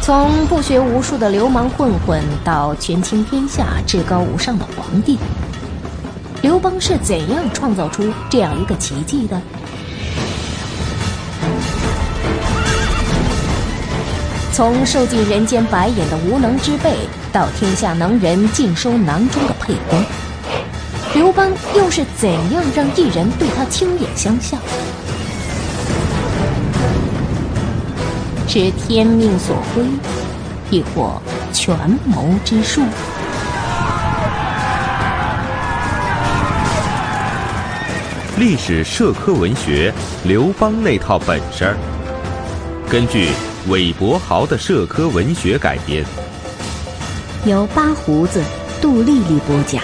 从不学无术的流氓混混到权倾天下、至高无上的皇帝，刘邦是怎样创造出这样一个奇迹的？从受尽人间白眼的无能之辈，到天下能人尽收囊中的沛公，刘邦又是怎样让一人对他倾眼相向？是天命所挥，亦或权谋之术？ 历史社科文学刘邦那套本事儿，根据韦伯豪的社科文学改编， 由八胡子杜丽丽播讲。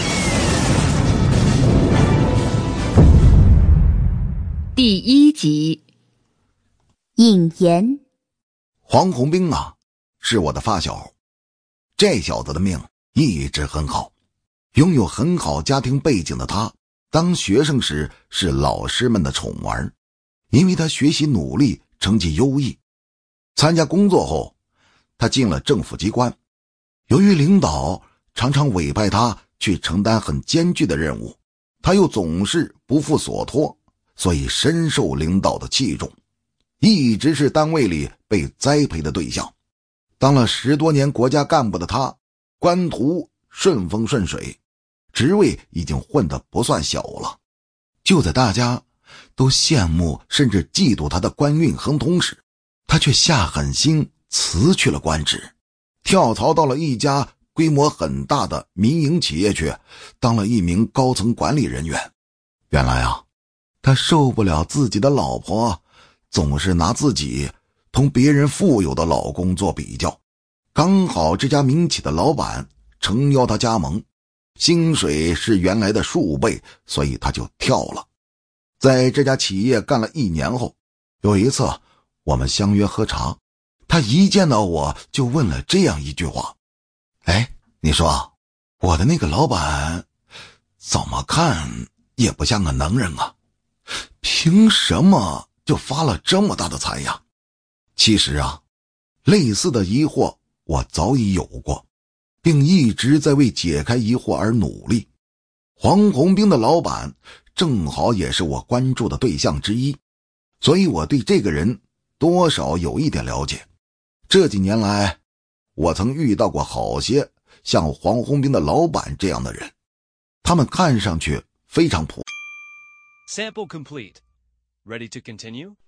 第1集，引言。 黄宏兵啊，是我的发小，这小子的命一直很好。拥有很好家庭背景的他，当学生时是老师们的宠儿，因为他学习努力，成绩优异。参加工作后，他进了政府机关，由于领导常常委派他去承担很艰巨的任务，他又总是不负所托，所以深受领导的器重，一直是单位里被栽培的对象。当了10多年国家干部的他，官途顺风顺水，职位已经混得不算小了。就在大家都羡慕甚至嫉妒他的官运亨通时，他却下狠心辞去了官职，跳槽到了一家规模很大的民营企业去，当了一名高层管理人员。原来啊，他受不了自己的老婆总是拿自己同别人富有的老公做比较，刚好这家民企的老板诚邀他加盟，薪水是原来的数倍，所以他就跳了。在这家企业干了1年后，有一次我们相约喝茶，他一见到我就问了这样一句话：哎，你说我的那个老板怎么看也不像个能人啊，凭什么就发了这么大的财呀？其实啊，类似的疑惑我早已有过，并一直在为解开疑惑而努力。黄宏兵的老板正好也是我关注的对象之一，所以我对这个人多少有一点了解。这几年来，我曾遇到过好些像黄宏兵的老板这样的人，他们看上去非常普。 Sample complete. Ready to continue?